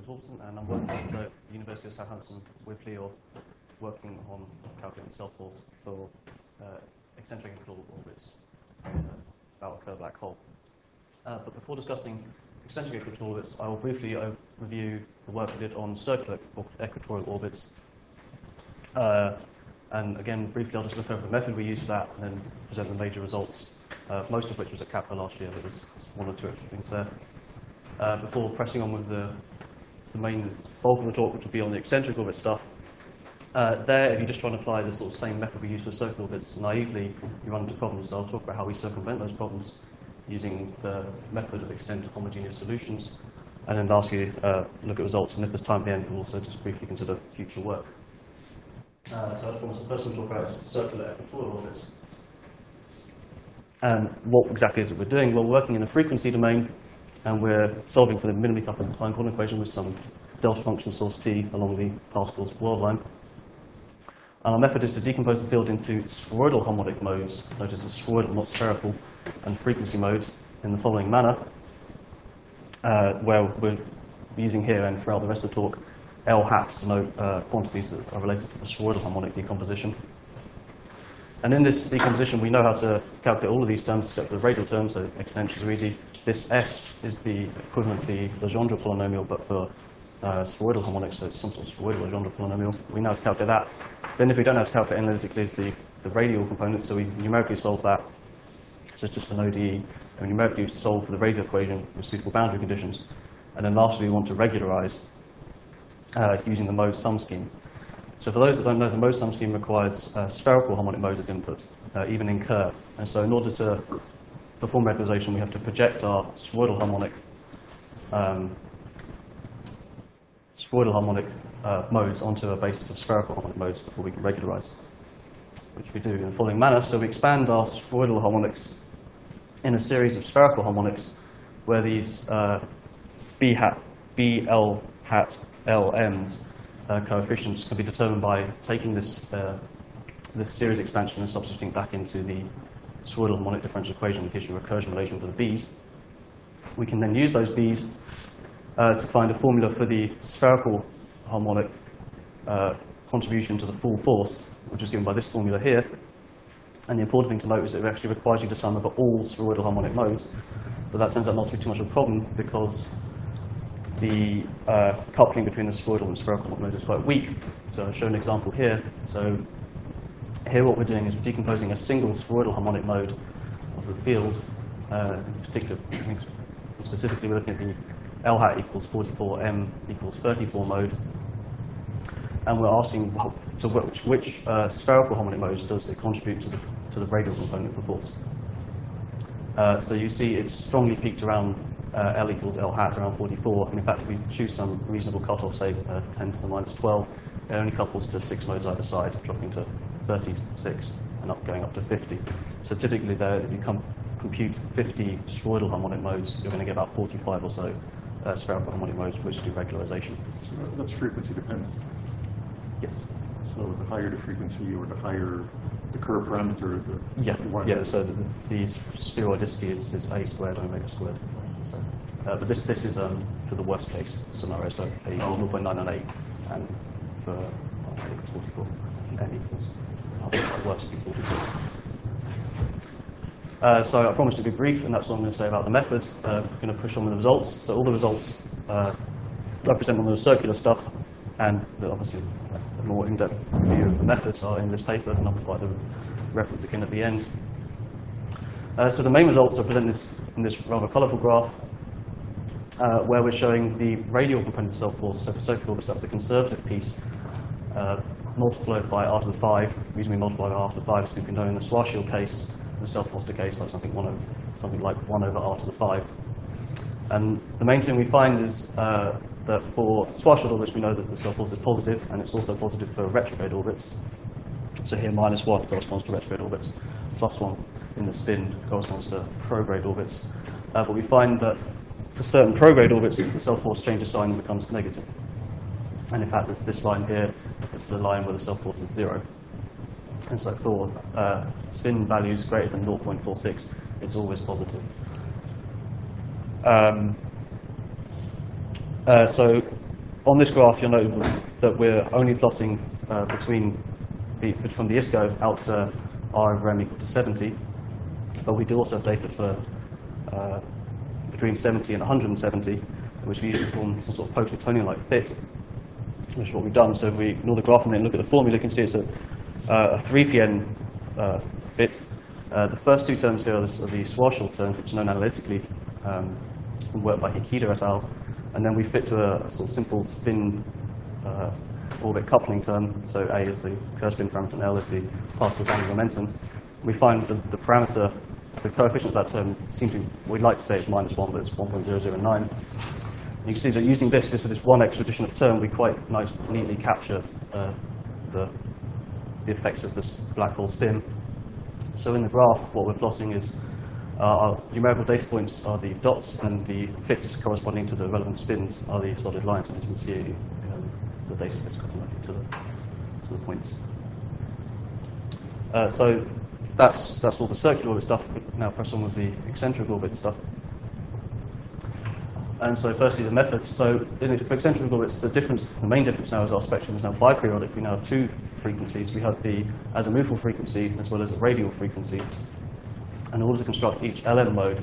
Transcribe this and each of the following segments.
Wilson, and I'm working at the University of Southampton with Leo, working on calculating self force for eccentric inclinal orbits about a Kerr black hole. But before discussing eccentric equatorial orbits, I will briefly review the work we did on circular equatorial orbits. And again, briefly, I'll just look over the method we used for that and then present the major results, most of which was at CAPRA last year. There was one or two extra things there. Before pressing on with the main bulk of the talk, which will be on the eccentric orbit stuff. There, if you just try and apply the sort of same method we use for circular orbits, naively, you run into problems. So I'll talk about how we circumvent those problems using the method of extended homogeneous solutions. And then lastly, look at results. And if there's time at the end, we'll also just briefly consider future work. So I promise the first one to talk about is circular equatorial orbits. And what exactly is it we're doing? Well, we're working in a frequency domain, and we're solving for the minimally coupled time coordinate equation with some delta function source t along the particle's world line. And our method is to decompose the field into spheroidal harmonic modes, notice it's spheroidal, not spherical, and frequency modes in the following manner, where we're using here and throughout the rest of the talk L hat to denote quantities that are related to the spheroidal harmonic decomposition. And in this decomposition, we know how to calculate all of these terms except for the radial terms, so exponentials are easy. This S is the equivalent to the Legendre polynomial, but for spheroidal harmonics, so it's some sort of spheroidal Legendre polynomial. We know how to calculate that. Then if we don't know how to calculate analytically, is the radial component, so we numerically solve that. So it's just an ODE, and we numerically solve for the radial equation with suitable boundary conditions. And then lastly, we want to regularize using the mode sum scheme. So for those that don't know, the mode sum scheme requires spherical harmonic modes as input, even in Kerr. And so in order to perform regularization, we have to project our spheroidal harmonic modes onto a basis of spherical harmonic modes before we can regularize, which we do in the following manner. So we expand our spheroidal harmonics in a series of spherical harmonics where these B hat, L hat, LMs coefficients can be determined by taking this series expansion and substituting back into the spheroidal harmonic differential equation, which gives you a recursion relation for the B's. We can then use those B's to find a formula for the spherical harmonic contribution to the full force, which is given by this formula here. And the important thing to note is that it actually requires you to sum over all spheroidal harmonic modes, but that turns out not to be too much of a problem because the coupling between the spheroidal and spherical harmonic modes is quite weak. So I'll show an example here. So here what we're doing is we're decomposing a single spheroidal harmonic mode of the field. In particular, specifically we're looking at the L hat equals 44, M equals 34 mode. And we're asking to which spherical harmonic modes does it contribute to the radial component of the force. So you see it's strongly peaked around L equals L hat around 44, and in fact if we choose some reasonable cutoff, say 10 to the minus 12, it only couples to 6 modes either side, dropping to 36 and going up to 50. So typically there, if you compute 50 spheroidal harmonic modes, you're going to get about 45 or so spherical harmonic modes which do regularization. So that's frequency dependent? Yes. So the higher the frequency or the higher the Kerr parameter, yeah. So the spheroidicity is A squared omega squared. So, but this is for the worst case scenario. So A equals 0.998, and for A equals 44, and N equals worst equals 44. So I promised to be brief, and that's what I'm going to say about the method. We're going to push on with the results. So all the results represent all the circular stuff, and obviously a more in-depth view of the methods are in this paper, and I'll provide the reference again at the end. So the main results are presented in this rather colourful graph, where we're showing the radial component of self-force. So for circular orbits, that's the conservative piece, multiplied by r to the 5. The reason we multiply by r to the 5 is we can know in the Schwarzschild case, the self-force case, like something like 1 over r to the 5. And the main thing we find is that for Schwarzschild orbits, we know that the self-force is positive, and it's also positive for retrograde orbits. So here, -1 corresponds to retrograde orbits, +1 in the spin corresponds to prograde orbits. But we find that for certain prograde orbits, the self-force changes sign and becomes negative. And in fact, there's this line here, it's the line where the self-force is 0. And so for spin values greater than 0.46, it's always positive. So on this graph, you'll note that we're only plotting from the ISCO out to R over M equal to 70, but we do also have data for between 70 and 170, which we usually form some sort of post-Newtonian-like fit, which is what we've done. So if we ignore the graph and then look at the formula, you can see it's a 3pn fit. The first two terms here are the Schwarzschild terms, which are known analytically from work by Hikida et al. And then we fit to a sort of simple spin orbit coupling term. So A is the Kerr spin parameter and L is the particle's angular momentum. We find the parameter, the coefficient of that term, we'd like to say it's -1, but it's 1.009. You can see that using this, just for this one extra addition of term, we quite neatly capture the effects of this black hole spin. So in the graph, what we're plotting is our numerical data points are the dots, and the fits corresponding to the relevant spins are the solid lines. And as you can see, the data fits corresponding to the points. So that's all the circular orbit stuff. We now press on with the eccentric orbit stuff. And so firstly, the method. So in eccentric orbits, the main difference now is our spectrum is now biperiodic. We now have two frequencies. We have the azimuthal frequency as well as a radial frequency. And in order to construct each LM mode,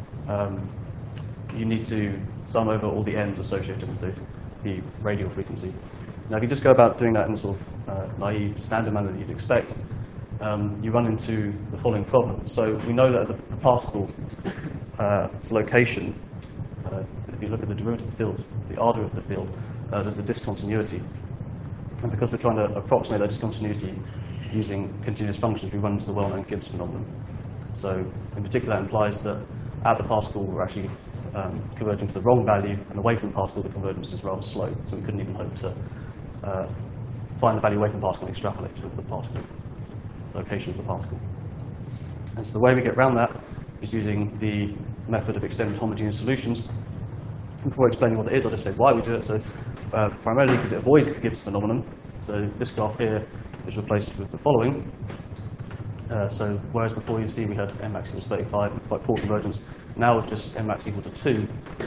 you need to sum over all the ends associated with the radial frequency. Now, if you just go about doing that in a sort of naive, standard manner that you'd expect, you run into the following problem. So we know that the particle location, if you look at the derivative field, the R derivative field, there's a discontinuity. And because we're trying to approximate that discontinuity using continuous functions, we run into the well-known Gibbs phenomenon. So in particular, that implies that at the particle, we're actually converging to the wrong value, and away from the particle, the convergence is rather slow. So we couldn't even hope to find the value away from the particle and extrapolate to the particle, location of the particle. And so the way we get around that is using the method of extended homogeneous solutions. Before explaining what it is, I'll just say why we do it. So primarily because it avoids the Gibbs phenomenon. So this graph here is replaced with the following. So whereas before you see we had m max equals 35 with quite poor convergence, now with just m max equal to 2,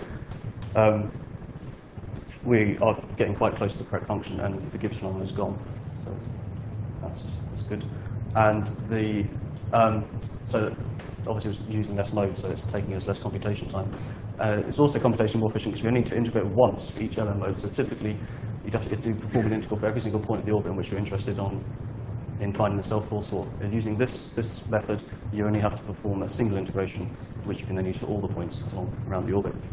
we are getting quite close to the correct function, and the Gibbs phenomenon is gone. So that's good. And so obviously it's using less mode, so it's taking us less computation time. It's also computation more efficient because we only need to integrate once for each LM mode. So typically you'd have to perform an integral for every single point of the orbit in which you're interested in finding the self-force for. And using this method, you only have to perform a single integration, which you can then use for all the points around the orbit.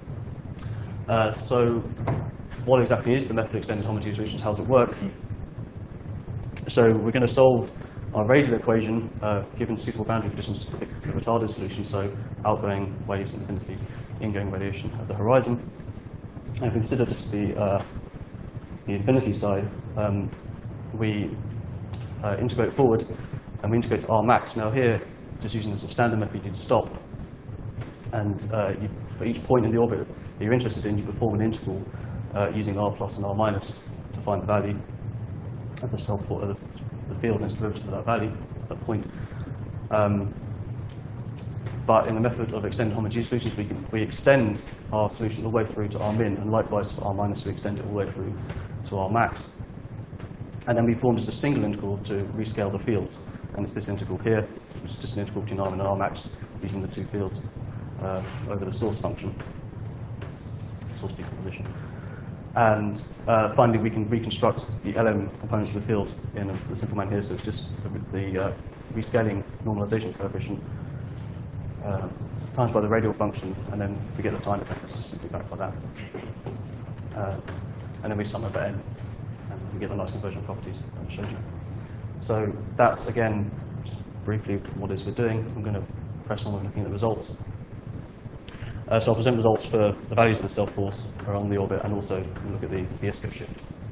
So what exactly is the method of extended homogeneous solutions? How does it work? So we're going to solve our radial equation given suitable boundary conditions to pick the retarded solution, so outgoing waves at infinity, ingoing radiation at the horizon. And if we consider just the infinity side, we integrate forward, and we integrate to R max. Now here, just using the sort of standard method, you'd stop, and for each point in the orbit that you're interested in, you perform an integral using R plus and R minus to find the value of the the field and its derivative of that value, that point. But in the method of extended homogeneous solutions, we extend our solution all the way through to R min, and likewise for R minus, we extend it all the way through to R max. And then we form just a single integral to rescale the fields. And it's this integral here, which is just an integral between R min and R max using the two fields over the source function, source decomposition. And finally, we can reconstruct the LM components of the field in the simple man here. So it's just the rescaling normalization coefficient times by the radial function, and then we get the time effect. It's just simply back by that. And then we sum over n, and we get the nice conversion properties that I showed you. So that's, again, just briefly what it is we're doing. I'm going to press on with looking at the results. So I'll present results for the values of the self-force around the orbit, and also look at the ISCO shift.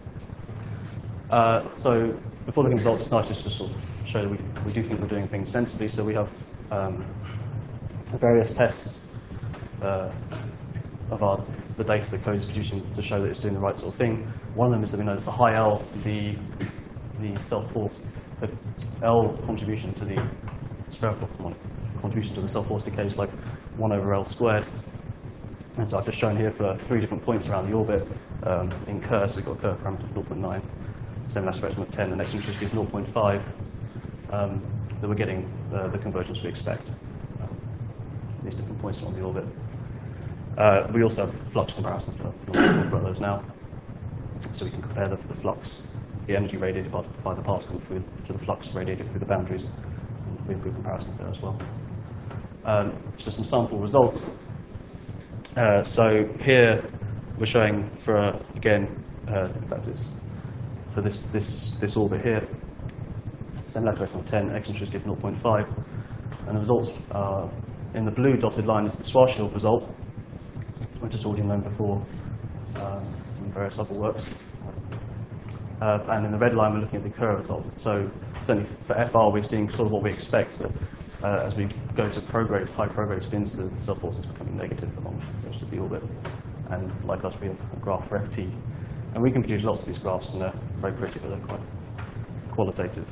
So before looking at results, it's nice just to sort of show that we do think we're doing things sensibly. So we have various tests of the data the code is producing to show that it's doing the right sort of thing. One of them is that we know that the high L, the self-force, the L contribution to the spherical contribution to the self-force decay is like 1 over L squared. And so I've just shown here for 3 different points around the orbit in Kerr, so we've got a Kerr parameter of 0.9, semi-mass spectrum of 10, and eccentricity of 0.5, that we're getting the convergence we expect. These different points on the orbit. We also have flux comparisons, but I'm not going to talk about those now. So we can compare the flux, the energy radiated by the particle to the flux radiated through the boundaries, and we improve comparisons there as well. So some sample results. So here we're showing for, again, in fact it's for this orbit here, semi-mass of 10, eccentricity of 0.5, and the results are, in the blue dotted line is the Schwarzschild result, which is already known before from various other works. And in the red line, we're looking at the Kerr result. So certainly for FR, we're seeing sort of what we expect, that as we go to high prograde spins, the cell force is becoming negative along most of the orbit. And like us, we have a graph for FT. And we can produce lots of these graphs, and they're very pretty, but they're quite qualitative.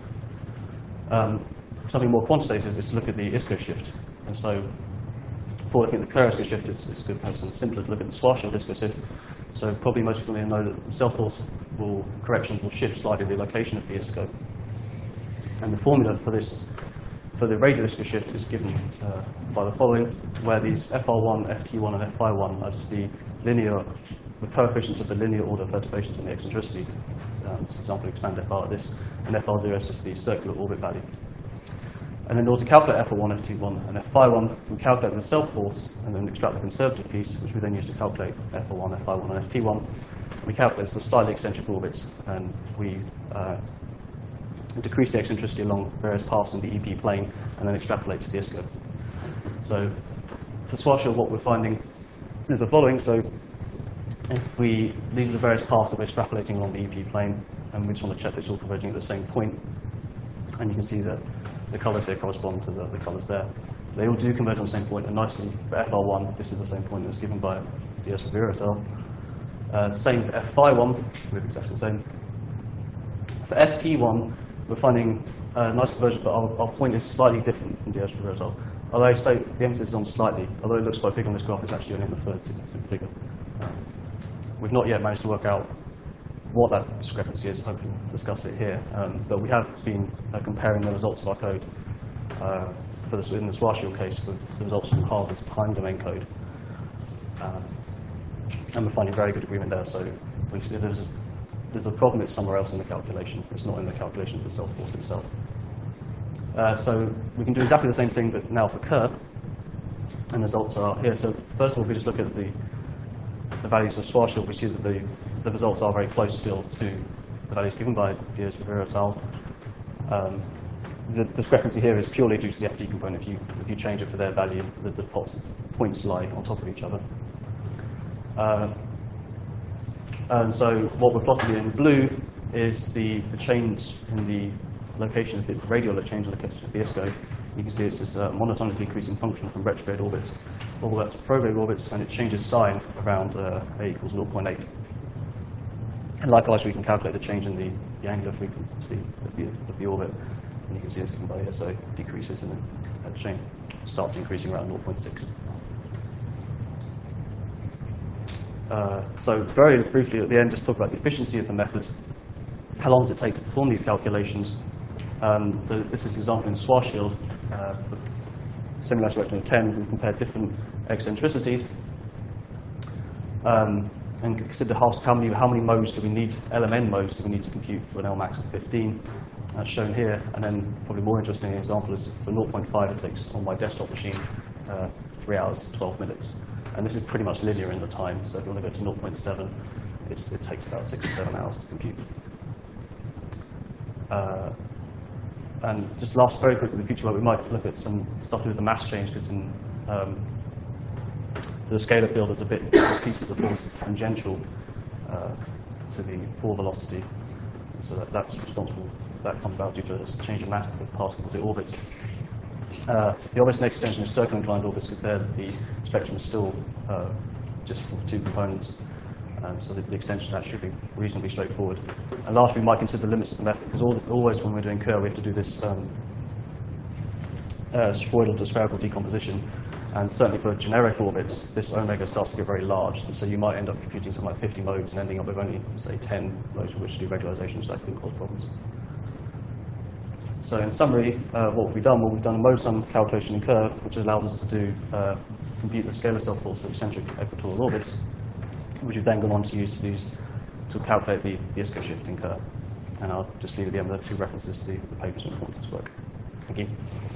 Something more quantitative is to look at the ISCO shift. And so for looking at the Kerr ISCO shift, it's good to have something simpler to look at the Schwarzschild ISCO shift. So probably most people know that the cell force corrections will shift slightly the location of the ISCO. And the formula for this, for the radial ISCO shift, is given by the following, where these FR1, FT1, and FI1 are just the coefficients of the linear order perturbations in the eccentricity. For example, expand FR like this, and FR0 is just the circular orbit value. And in order to calculate FR1, FT1, and Fi1, we calculate the cell force and then extract the conservative piece, which we then use to calculate FR1, Fi1, and FT1. We calculate the slightly eccentric orbits, and we decrease the eccentricity along various paths in the EP plane, and then extrapolate to the ISCO. So for Schwarzschild, what we're finding is the following. So if these are the various paths that we're extrapolating along the EP plane, and we just want to check that it's all converging at the same point. And you can see that the colours here correspond to the colours there. They all do converge on the same point, and nicely for FR1, this is the same point that was given by Diaz-Rivera et al. Same for Fi1, we're exactly the same. For FT1, we're finding a nice convergence, but our point is slightly different from Diaz-Rivera et al. Although I say the emphasis is on slightly, although it looks quite big on this graph, it's actually only in the third significant figure. We've not yet managed to work out what that discrepancy is. Hopefully we'll discuss it here. But we have been comparing the results of our code in the Schwarzschild case with the results from Haas's time domain code. And we're finding very good agreement there. So there's a problem, it's somewhere else in the calculation. It's not in the calculation of the cell force itself. So we can do exactly the same thing, but now for Kerr. And the results are here. So first of all, if we just look at the values for Schwarzschild, we see that the results are very close still to the values given by Diaz-Rivera et al. The discrepancy here is purely due to the FT component. If you change it for their value, the points lie on top of each other. And so what we're plotting in blue is the change in the location of the radial change in the location of the ISCO. You can see it's this monotonically decreasing function from retrograde orbits all the way up to prograde orbits, and it changes sign around a equals 0.8. And likewise, we can calculate the change in the angular frequency of the orbit, and you can see it's given by here, so it decreases and then that change starts increasing around 0.6. So very briefly at the end, just talk about the efficiency of the method. How long does it take to perform these calculations? So this is an example in Schwarzschild. Semi-mass spectrum of 10, we compared different eccentricities. And consider how many modes do we need, LMN modes do we need to compute for an Lmax of 15, as shown here. And then probably more interesting example is for 0.5, it takes on my desktop machine 3 hours, 12 minutes. And this is pretty much linear in the time, so if you want to go to 0.7, it takes about 6 or 7 hours to compute. And just last very quickly, in the future, where we might look at some stuff to do with the mass change, because in the scalar field, there's a piece of the force tangential to the fall velocity. So that's responsible. That comes about due to a change of mass of the particles it orbits. The obvious next extension is circular inclined orbits, because there the spectrum is still just from 2 components. So the extension of that should be reasonably straightforward. And lastly, we might consider the limits of the method, because always when we're doing Kerr, we have to do this spheroidal to spherical decomposition. And certainly for generic orbits, this omega starts to get very large. And so you might end up computing something like 50 modes and ending up with only, say, 10 modes for which to do regularization, so that can cause problems. So in summary, what have we done? Well, we've done a mode sum calculation in Kerr, which allows us to do compute the scalar self-force for eccentric equatorial orbits, which we've then gone on to use to calculate the ISCO shift in Kerr. And I'll just leave at the end the two references to the papers that want this work. Thank you.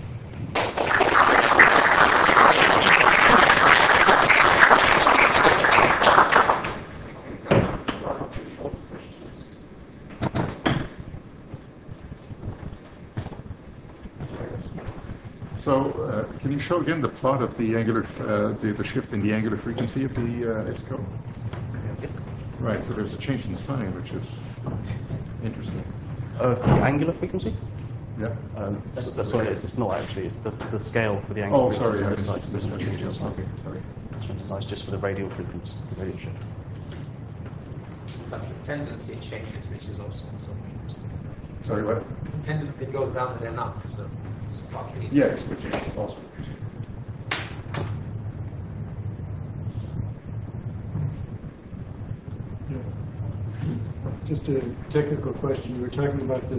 So, can you show again the plot of the angular, the shift in the angular frequency of the ISCO? Right. So there's a change in sign, which is interesting. The angular frequency? Yeah. Sorry, it's not actually. It's the scale for the angular Oh, sorry. frequency. I This side, missed change in sign. Okay, sorry. This one designed just for the radial frequency, the radial shift. But the tendency changes, which is also interesting. Sorry, what? It goes down and then up, so it's partly. Yes, which is also interesting. Just a technical question. You were talking about the